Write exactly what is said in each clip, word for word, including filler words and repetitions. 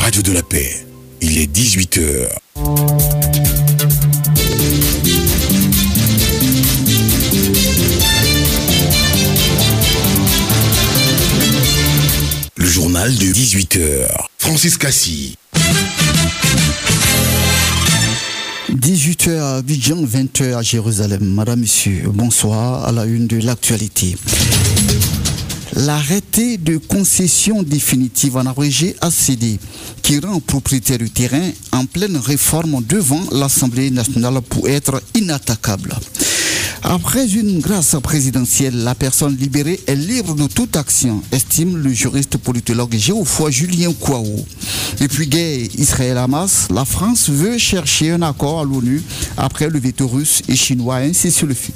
radio de la paix. Il est dix-huit heures. Le journal de dix-huit heures. Francis Cassi. dix-huit heures à Abidjan, vingt heures à Jérusalem. Madame, Monsieur, bonsoir. À la une de l'actualité. L'arrêté de concession définitive en abrégé A C D qui rend propriétaire du terrain en pleine réforme devant l'Assemblée nationale pour être inattaquable. Après une grâce présidentielle, la personne libérée est libre de toute action, estime le juriste politologue Geoffroy Julien Kouaou. Et puis guerre Israël-Hamas, la France veut chercher un accord à l'ONU après le veto russe et chinois ainsi sur le feu.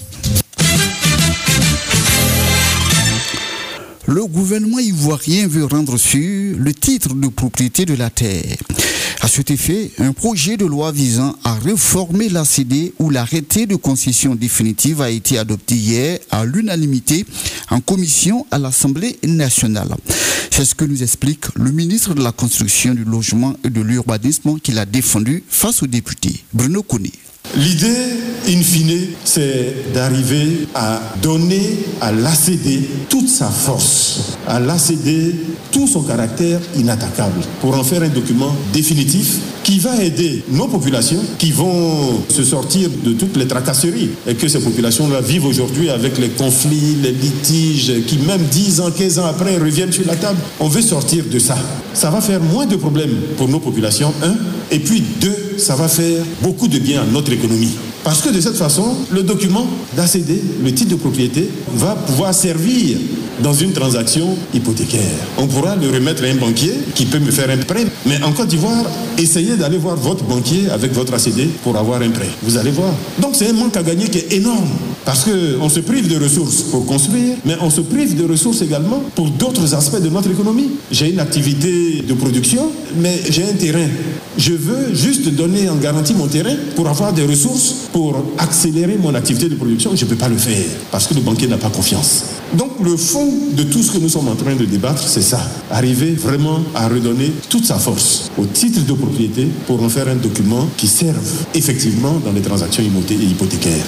Le gouvernement ivoirien veut rendre sûr le titre de propriété de la terre. À cet effet, un projet de loi visant à réformer l'A C D ou l'arrêté de concession définitive a été adopté hier à l'unanimité en commission à l'Assemblée nationale. C'est ce que nous explique le ministre de la Construction, du Logement et de l'Urbanisme qui l'a défendu face aux députés. Bruno Koné. L'idée, in fine, c'est d'arriver à donner à l'A C D toute sa force, à l'A C D tout son caractère inattaquable, pour en faire un document définitif qui va aider nos populations qui vont se sortir de toutes les tracasseries et que ces populations-là vivent aujourd'hui avec les conflits, les litiges, qui même dix ans, quinze ans après reviennent sur la table. On veut sortir de ça. Ça va faire moins de problèmes pour nos populations, un, et puis deux, ça va faire beaucoup de bien à notre économie. Parce que de cette façon, le document d'A C D, le titre de propriété, va pouvoir servir dans une transaction hypothécaire. On pourra le remettre à un banquier qui peut me faire un prêt. Mais en Côte d'Ivoire, essayez d'aller voir votre banquier avec votre A C D pour avoir un prêt. Vous allez voir. Donc c'est un manque à gagner qui est énorme. Parce qu'on se prive de ressources pour construire, mais on se prive de ressources également pour d'autres aspects de notre économie. J'ai une activité de production, mais j'ai un terrain. Je veux juste donner en garantie mon terrain pour avoir des ressources pour accélérer mon activité de production. Je ne peux pas le faire parce que le banquier n'a pas confiance. Donc le fond de tout ce que nous sommes en train de débattre, c'est ça. Arriver vraiment à redonner toute sa force au titre de propriété pour en faire un document qui serve effectivement dans les transactions hypothécaires.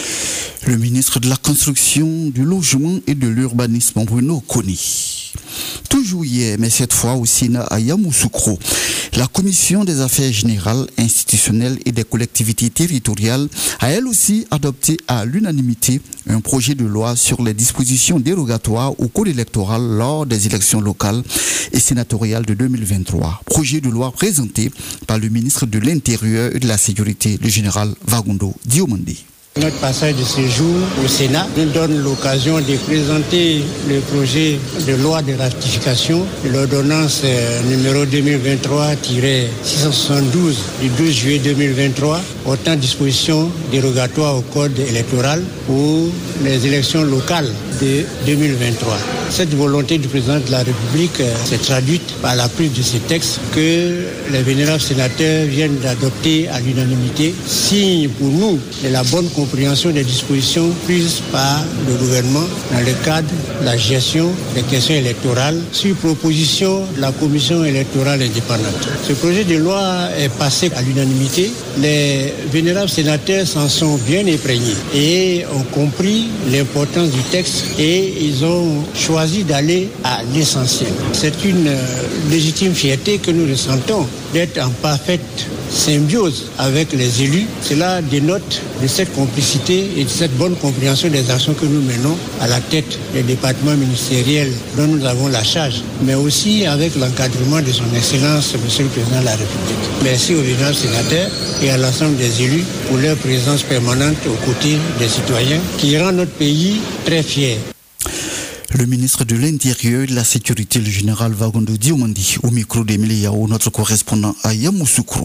Le ministre de la Construction, du Logement et de l'Urbanisme, Bruno Koné. Toujours hier, mais cette fois au Sénat à Yamoussoukro, la Commission des affaires générales, institutionnelles et des collectivités territoriales a elle aussi adopté à l'unanimité un projet de loi sur les dispositions dérogatoires au code électoral lors des élections locales et sénatoriales de deux mille vingt-trois. Projet de loi présenté par le ministre de l'Intérieur et de la Sécurité, le général Vagondo Diomande. Notre passage de séjour au Sénat nous donne l'occasion de présenter le projet de loi de ratification de l'ordonnance numéro deux mille vingt-trois tiret six cent soixante-douze du douze juillet deux mille vingt-trois portant dispositions dérogatoires au code électoral pour les élections locales de deux mille vingt-trois. Cette volonté du président de la République s'est traduite par la prise de ces textes que les vénérables sénateurs viennent d'adopter à l'unanimité, signe pour nous de la bonne compréhension des dispositions prises par le gouvernement dans le cadre de la gestion des questions électorales sur proposition de la Commission électorale indépendante. Ce projet de loi est passé à l'unanimité. Les vénérables sénateurs s'en sont bien imprégnés et ont compris l'importance du texte et ils ont choisi d'aller à l'essentiel. C'est une légitime fierté que nous ressentons d'être en parfaite symbiose avec les élus. Cela dénote de cette complicité et de cette bonne compréhension des actions que nous menons à la tête des départements ministériels dont nous avons la charge, mais aussi avec l'encadrement de son Excellence, Monsieur le Président de la République. Merci aux vénérables sénateurs et à l'ensemble des élus pour leur présence permanente aux côtés des citoyens qui rend notre pays très fier. Le ministre de l'Intérieur et de la Sécurité, le général Vagondo Diomandi, au micro d'Emilie Yao, notre correspondant à Yamoussoukro.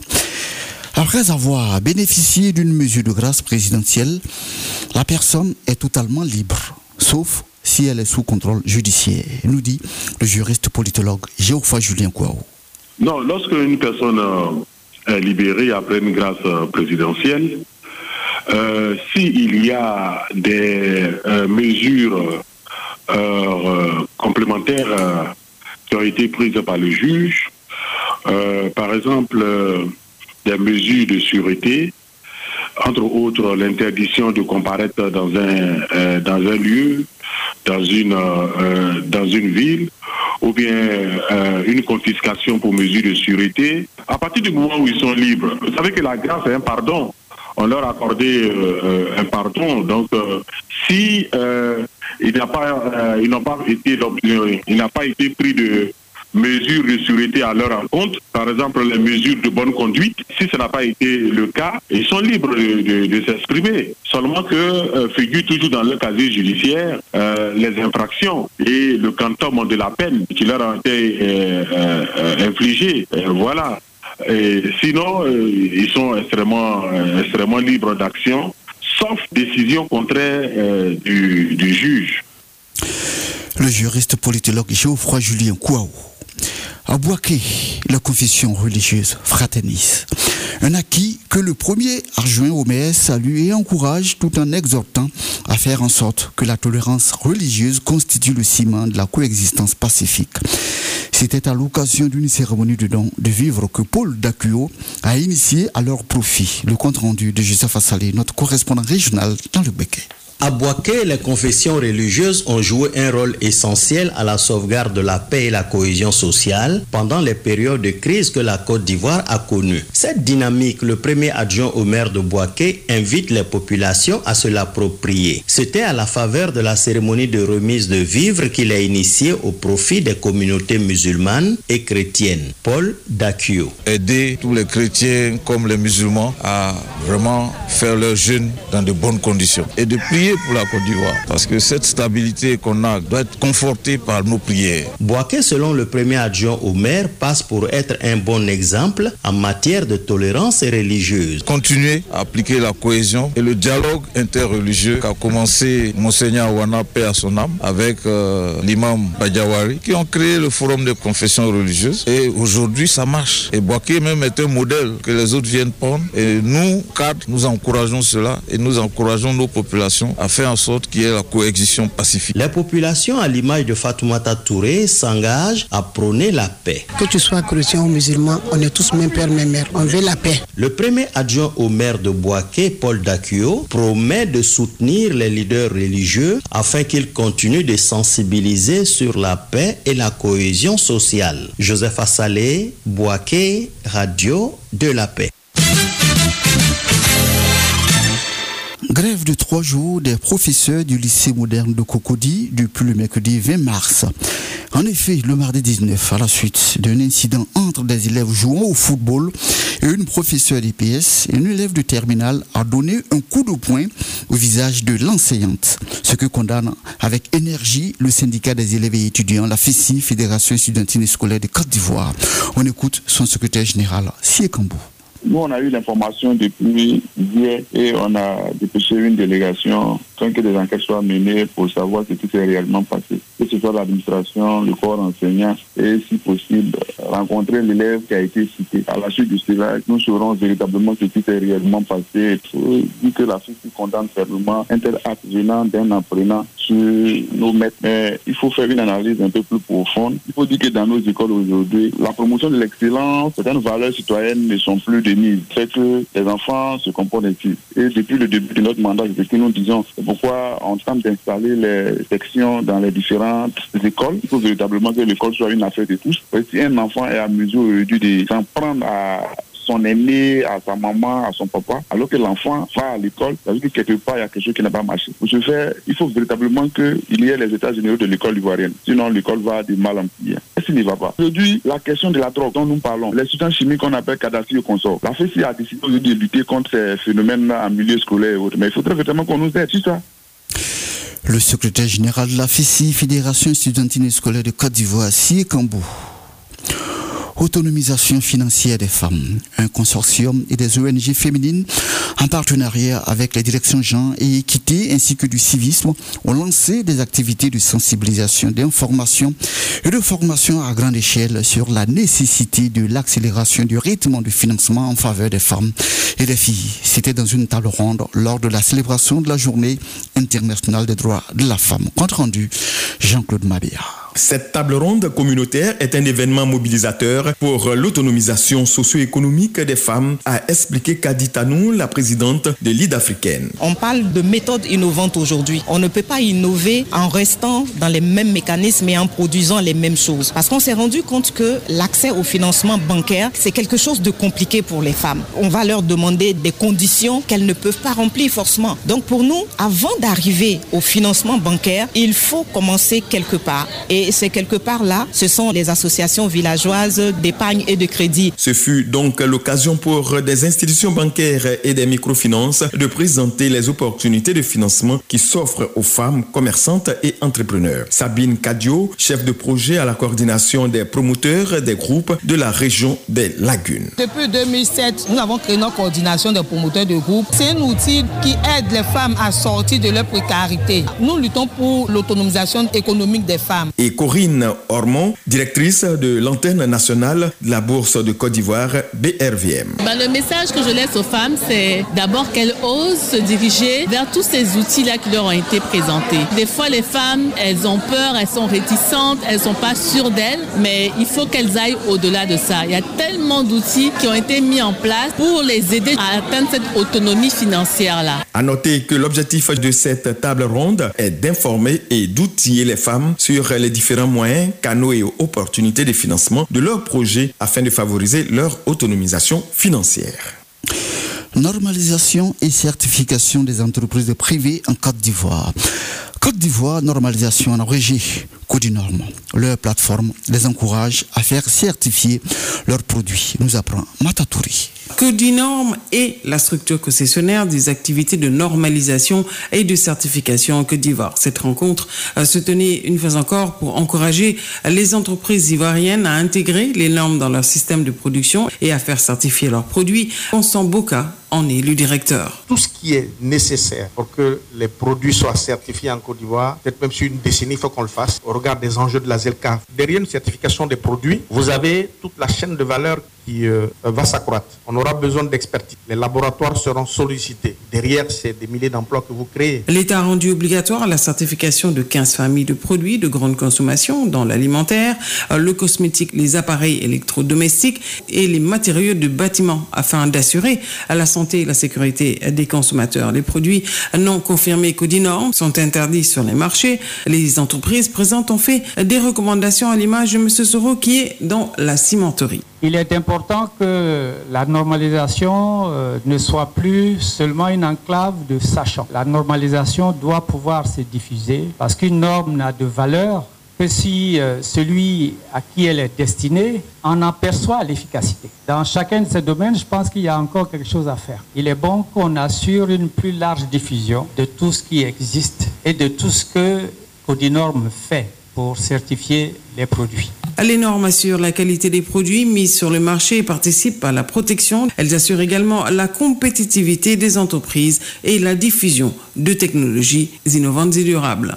Après avoir bénéficié d'une mesure de grâce présidentielle, la personne est totalement libre, sauf si elle est sous contrôle judiciaire, nous dit le juriste politologue Geoffroy Julien Kouaou. Non, lorsque une personne est libérée après une grâce présidentielle, euh, s'il y a des euh, mesures euh, complémentaires euh, qui ont été prises par le juge, euh, par exemple, euh, des mesures de sûreté, entre autres l'interdiction de comparaître dans un, euh, dans un lieu, dans une, euh, dans une ville, ou bien euh, une confiscation pour mesure de sûreté, à partir du moment où ils sont libres. Vous savez que la grâce est un pardon. On leur a accordé euh, un pardon. Donc, euh, si euh, il n'a pas, euh, ils n'ont pas été, il n'a pas été pris de mesures de sûreté à leur encontre, par exemple les mesures de bonne conduite, si ce n'a pas été le cas, ils sont libres de, de, de s'exprimer. Seulement que euh, figure toujours dans le casier judiciaire euh, les infractions et le quantum de la peine qui leur a été euh, euh, infligé. Euh, voilà. Et sinon, euh, ils sont extrêmement, euh, extrêmement libres d'action, sauf décision contraire euh, du, du juge. Le juriste politologue Geoffroy Julien Kouaou. À Bouaké, la confession religieuse fraternise. Un acquis que le premier adjoint au maire salue et encourage tout en exhortant à faire en sorte que la tolérance religieuse constitue le ciment de la coexistence pacifique. C'était à l'occasion d'une cérémonie de don de vivres que Paul Dacuyo a initié à leur profit. Le compte rendu de Joseph Assalé, notre correspondant régional dans le Béquet. À Bouaké, les confessions religieuses ont joué un rôle essentiel à la sauvegarde de la paix et la cohésion sociale pendant les périodes de crise que la Côte d'Ivoire a connues. Cette dynamique, le premier adjoint au maire de Bouaké invite les populations à se l'approprier. C'était à la faveur de la cérémonie de remise de vivres qu'il a initiée au profit des communautés musulmanes et chrétiennes. Paul Dacuyo. Aider tous les chrétiens comme les musulmans à vraiment faire leur jeûne dans de bonnes conditions et de prier pour la Côte d'Ivoire, parce que cette stabilité qu'on a doit être confortée par nos prières. Bouaké, selon le premier adjoint au maire, passe pour être un bon exemple en matière de tolérance religieuse. Continuer à appliquer la cohésion et le dialogue interreligieux qu'a commencé Monseigneur Wana, paix à son âme, avec euh, l'imam Badjawari, qui ont créé le forum de confession religieuse. Et aujourd'hui, ça marche. Et Bouaké même est un modèle que les autres viennent prendre. Et nous, cadres, nous encourageons cela et nous encourageons nos populations à faire en sorte qu'il y ait la coexistence pacifique. Les populations, à l'image de Fatoumata Touré, s'engagent à prôner la paix. Que tu sois chrétien ou musulman, on est tous même père, même mère. On veut la paix. Le premier adjoint au maire de Bouaké, Paul Dacuyo, promet de soutenir les leaders religieux afin qu'ils continuent de sensibiliser sur la paix et la cohésion sociale. Joseph Assalé, Bouaké, Radio de la paix. Grève de trois jours des professeurs du lycée moderne de Cocody depuis le mercredi vingt mars. En effet, le mardi dix-neuf, à la suite d'un incident entre des élèves jouant au football et une professeure d'E P S, une élève de terminale a donné un coup de poing au visage de l'enseignante, ce que condamne avec énergie le syndicat des élèves et étudiants, la F E S I, Fédération estudiantine et scolaire de Côte d'Ivoire. On écoute son secrétaire général, Sie Kambou. Nous, on a eu l'information depuis hier et on a dépêché une délégation sans que des enquêtes soient menées pour savoir ce qui s'est réellement passé. Que ce soit l'administration, le corps enseignant et, si possible, rencontrer l'élève qui a été cité. À la suite de cela, nous saurons véritablement ce qui s'est réellement passé. Il faut dire que la F E S I condamne fermement un tel acte venant d'un apprenant sur nos maîtres. Mais il faut faire une analyse un peu plus profonde. Il faut dire que dans nos écoles aujourd'hui, la promotion de l'excellence, certaines valeurs citoyennes ne sont plus de mise. C'est que les enfants se comportent ainsi. Et depuis le début de notre mandat, c'est ce que nous disons. C'est pourquoi on tente d'installer les sections dans les différentes écoles. Il faut véritablement que l'école soit une affaire de tous. Si un enfant est à mesure aujourd'hui de s'en prendre à son aîné, à sa maman, à son papa, alors que l'enfant va à l'école, ça veut dire que quelque part, il y a quelque chose qui n'a pas marché. Pour ce faire, il faut véritablement qu'il y ait les états généraux de l'école ivoirienne. Sinon, l'école va de mal en pire. Et s'il n'y va pas. Aujourd'hui, la question de la drogue dont nous parlons, les substances chimiques qu'on appelle Kadhafi et consorts, la F E S I a décidé de lutter contre ces phénomènes en milieu scolaire et autres. Mais il faudrait vraiment qu'on nous aide, c'est ça. Le secrétaire général de la F E S I, Fédération estudiantine et scolaire de Côte d'Ivoire, Sie Kambou. Autonomisation financière des femmes. Un consortium et des O N G féminines en partenariat avec les directions genre et équité ainsi que du civisme ont lancé des activités de sensibilisation, d'information et de formation à grande échelle sur la nécessité de l'accélération du rythme de financement en faveur des femmes et des filles. C'était dans une table ronde lors de la célébration de la journée internationale des droits de la femme. Compte rendu, Jean-Claude Mabéa. Cette table ronde communautaire est un événement mobilisateur pour l'autonomisation socio-économique des femmes, a expliqué Kadi Tanou, la présidente de l'I D africaine. On parle de méthodes innovantes aujourd'hui. On ne peut pas innover en restant dans les mêmes mécanismes et en produisant les mêmes choses. Parce qu'on s'est rendu compte que l'accès au financement bancaire, c'est quelque chose de compliqué pour les femmes. On va leur demander des conditions qu'elles ne peuvent pas remplir forcément. Donc pour nous, avant d'arriver au financement bancaire, il faut commencer quelque part. Et Et c'est quelque part là, ce sont les associations villageoises d'épargne et de crédit. Ce fut donc l'occasion pour des institutions bancaires et des microfinances de présenter les opportunités de financement qui s'offrent aux femmes commerçantes et entrepreneurs. Sabine Kadio, chef de projet à la coordination des promoteurs des groupes de la région des Lagunes. Depuis deux mille sept, nous avons créé notre coordination des promoteurs de groupes. C'est un outil qui aide les femmes à sortir de leur précarité. Nous luttons pour l'autonomisation économique des femmes. Et Corinne Ormond, directrice de l'antenne nationale de la Bourse de Côte d'Ivoire, B R V M. Ben, le message que je laisse aux femmes, c'est d'abord qu'elles osent se diriger vers tous ces outils-là qui leur ont été présentés. Des fois, les femmes, elles ont peur, elles sont réticentes, elles ne sont pas sûres d'elles, mais il faut qu'elles aillent au-delà de ça. Il y a tellement d'outils qui ont été mis en place pour les aider à atteindre cette autonomie financière-là. À noter que l'objectif de cette table ronde est d'informer et d'outiller les femmes sur les différents moyens, canaux et opportunités de financement de leurs projets afin de favoriser leur autonomisation financière. Normalisation et certification des entreprises privées en Côte d'Ivoire. Côte d'Ivoire, normalisation en abrégé, Codinorme. Leur plateforme les encourage à faire certifier leurs produits, nous apprend Matatouri. Codinorme est la structure concessionnaire des activités de normalisation et de certification en Côte d'Ivoire. Cette rencontre se tenait une fois encore pour encourager les entreprises ivoiriennes à intégrer les normes dans leur système de production et à faire certifier leurs produits. Constant Boka en est le directeur. Tout ce qui est nécessaire pour que les produits soient certifiés en Côte d'Ivoire, peut-être même sur une décennie, il faut qu'on le fasse au regard des enjeux de la ZELCAF. Derrière une certification des produits, vous avez toute la chaîne de valeur qui euh, va s'accroître. On aura besoin d'expertise. Les laboratoires seront sollicités. Derrière, c'est des milliers d'emplois que vous créez. L'État a rendu obligatoire la certification de quinze familles de produits de grande consommation dans l'alimentaire, le cosmétique, les appareils électrodomestiques et les matériaux de bâtiment afin d'assurer la santé et la sécurité des consommateurs. Les produits non confirmés Codinorme sont interdits sur les marchés. Les entreprises présentes ont fait des recommandations à l'image de M. Soro qui est dans la cimenterie. Il est important que la normalisation euh, ne soit plus seulement une enclave de sachants. La normalisation doit pouvoir se diffuser parce qu'une norme n'a de valeur que si euh, celui à qui elle est destinée en aperçoit l'efficacité. Dans chacun de ces domaines, je pense qu'il y a encore quelque chose à faire. Il est bon qu'on assure une plus large diffusion de tout ce qui existe et de tout ce que Codinorme fait pour certifier les produits. Les normes assurent la qualité des produits mis sur le marché et participent à la protection. Elles assurent également la compétitivité des entreprises et la diffusion de technologies innovantes et durables.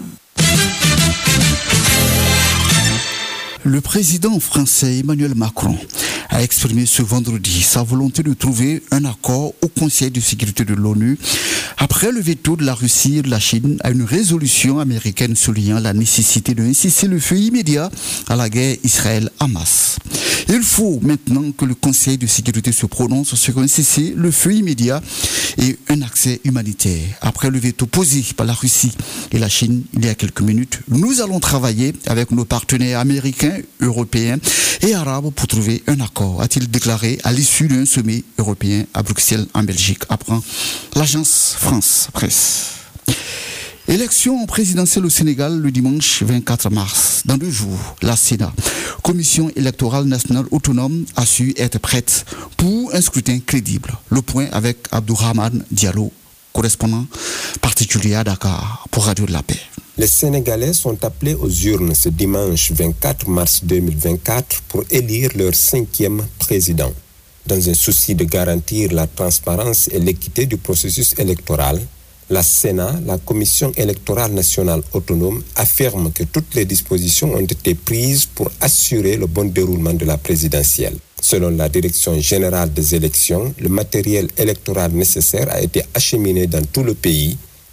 Le président français Emmanuel Macron a exprimé ce vendredi sa volonté de trouver un accord au Conseil de sécurité de l'ONU après le veto de la Russie et de la Chine à une résolution américaine soulignant la nécessité de cesser le feu immédiat à la guerre Israël-Hamas. Il faut maintenant que le Conseil de sécurité se prononce sur un cessez le feu immédiat et un accès humanitaire. Après le veto posé par la Russie et la Chine il y a quelques minutes, nous allons travailler avec nos partenaires américains, européens et arabes pour trouver un accord, a-t-il déclaré à l'issue d'un sommet européen à Bruxelles en Belgique, apprend l'agence France Presse. Élection présidentielle au Sénégal le dimanche vingt-quatre mars. Dans deux jours, la Sénat, Commission électorale nationale autonome, a su être prête pour un scrutin crédible. Le point avec Abdourahmane Diallo, correspondant particulier à Dakar pour Radio de la Paix. Les Sénégalais sont appelés aux urnes ce dimanche vingt-quatre mars deux mille vingt-quatre pour élire leur cinquième président. Dans un souci de garantir la transparence et l'équité du processus électoral, la Sénat, la Commission électorale nationale autonome, affirme que toutes les dispositions ont été prises pour assurer le bon déroulement de la présidentielle. Selon la Direction générale des élections, le matériel électoral nécessaire a été acheminé dans tout le pays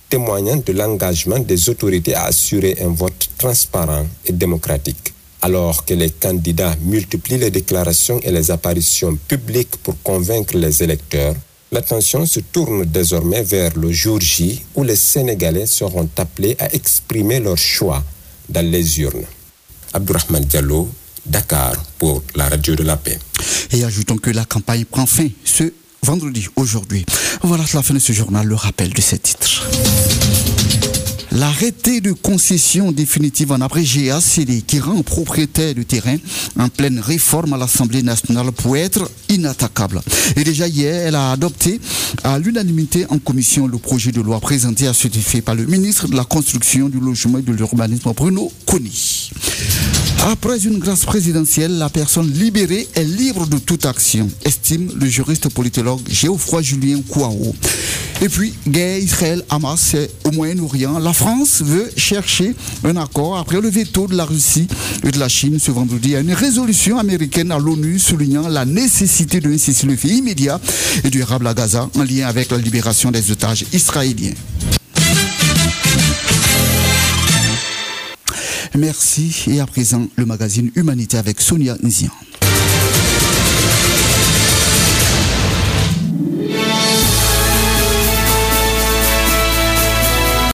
témoignant de l'engagement des autorités à assurer un vote transparent et démocratique. Alors que les candidats multiplient les déclarations et les apparitions publiques pour convaincre les électeurs, l'attention se tourne désormais vers le jour J où les Sénégalais seront appelés à exprimer leur choix dans les urnes. Abdourahmane Diallo, Dakar, pour la Radio de la Paix. Et ajoutons que la campagne prend fin ce vendredi, aujourd'hui. Voilà la fin de ce journal, le rappel de ces titres. L'arrêté de concession définitive en abrégé a scellé qui rend propriétaire du terrain en pleine réforme à l'Assemblée nationale pour être inattaquable. Et déjà hier, elle a adopté à l'unanimité en commission le projet de loi présenté à cet effet par le ministre de la Construction, du Logement et de l'Urbanisme, Bruno Koni. Après une grâce présidentielle, la personne libérée est libre de toute action, estime le juriste politologue Geoffroy Julien Kouao. Et puis, guerre Israël-Hamas au Moyen-Orient, la France veut chercher un accord après le veto de la Russie et de la Chine ce vendredi à une résolution américaine à l'ONU soulignant la nécessité d'un cessez-le-feu immédiat et durable à Gaza en lien avec la libération des otages israéliens. Merci. Et à présent, le magazine Humanité avec Sonia Nzian.